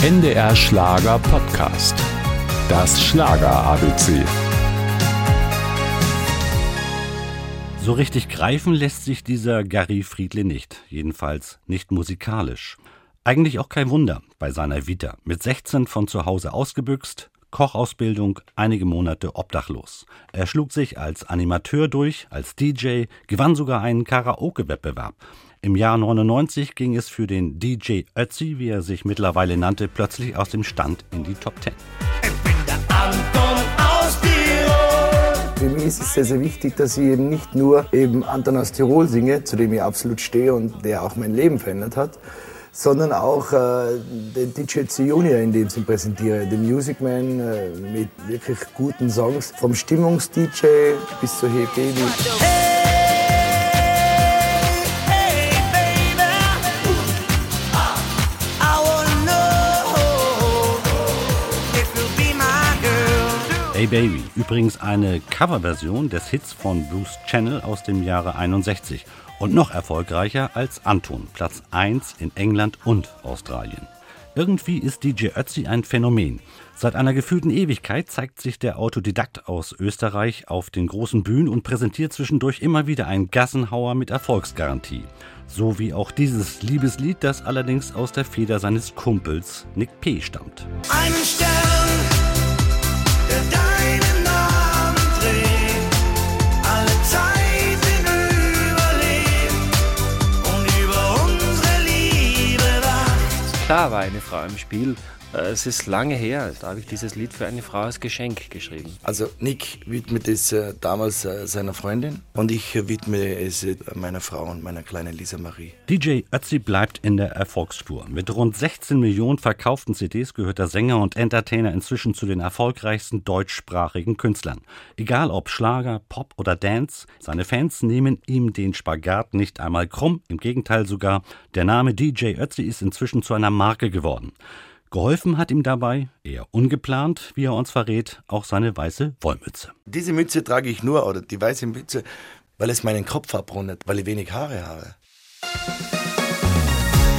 NDR Schlager Podcast. Das Schlager ABC. So richtig greifen lässt sich dieser Gary Friedle nicht, jedenfalls nicht musikalisch. Eigentlich auch kein Wunder bei seiner Vita. Mit 16 von zu Hause ausgebüxt, Kochausbildung, einige Monate obdachlos. Er schlug sich als Animateur durch, als DJ, gewann sogar einen Karaoke-Wettbewerb. Im Jahr 99 ging es für den DJ Ötzi, wie er sich mittlerweile nannte, plötzlich aus dem Stand in die Top 10. Ich bin der Anton aus Tirol. Für mich ist es sehr, sehr wichtig, dass ich eben nicht nur eben Anton aus Tirol singe, zu dem ich absolut stehe und der auch mein Leben verändert hat, sondern auch den DJ Ötzi Junior in dem Sinn präsentiere, den Music Man mit wirklich guten Songs, vom Stimmungs-DJ bis zur Hey Baby. Hey Baby, übrigens eine Coverversion des Hits von Bruce Channel aus dem Jahre 61 und noch erfolgreicher als Anton, Platz 1 in England und Australien. Irgendwie ist DJ Ötzi ein Phänomen. Seit einer gefühlten Ewigkeit zeigt sich der Autodidakt aus Österreich auf den großen Bühnen und präsentiert zwischendurch immer wieder einen Gassenhauer mit Erfolgsgarantie. So wie auch dieses Liebeslied, das allerdings aus der Feder seines Kumpels Nick P. stammt. Einen Stern, der deinen Namen trägt, alle Zeiten überlebt und über unsere Liebe wacht. Klar war eine Frau im Spiel. Es ist lange her, da habe ich dieses Lied für eine Frau als Geschenk geschrieben. Also Nick widmet es damals seiner Freundin und ich widme es meiner Frau und meiner kleinen Lisa Marie. DJ Ötzi bleibt in der Erfolgsspur. Mit rund 16 Millionen verkauften CDs gehört der Sänger und Entertainer inzwischen zu den erfolgreichsten deutschsprachigen Künstlern. Egal ob Schlager, Pop oder Dance, seine Fans nehmen ihm den Spagat nicht einmal krumm. Im Gegenteil sogar, der Name DJ Ötzi ist inzwischen zu einer Marke geworden. Geholfen hat ihm dabei, eher ungeplant, wie er uns verrät, auch seine weiße Wollmütze. Diese Mütze trage ich nur, oder die weiße Mütze, weil es meinen Kopf abrundet, weil ich wenig Haare habe.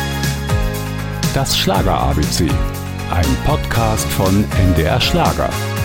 Das Schlager ABC. Ein Podcast von NDR Schlager.